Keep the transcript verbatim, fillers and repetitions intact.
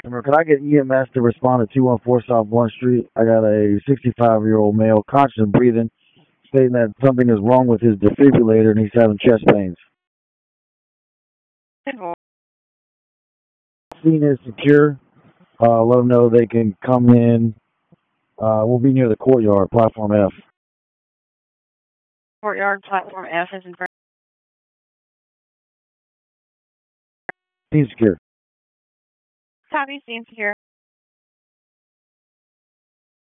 customer. Could I get E M S to respond to two one four South Blunt Street? I got a sixty-five-year-old male, conscious and breathing, stating that something is wrong with his defibrillator and he's having chest pains. Scene is secure. Uh, let them know they can come in. Uh, we'll be near the courtyard, platform F. Courtyard, platform F is in front. Scene secure. Copy, scene secure.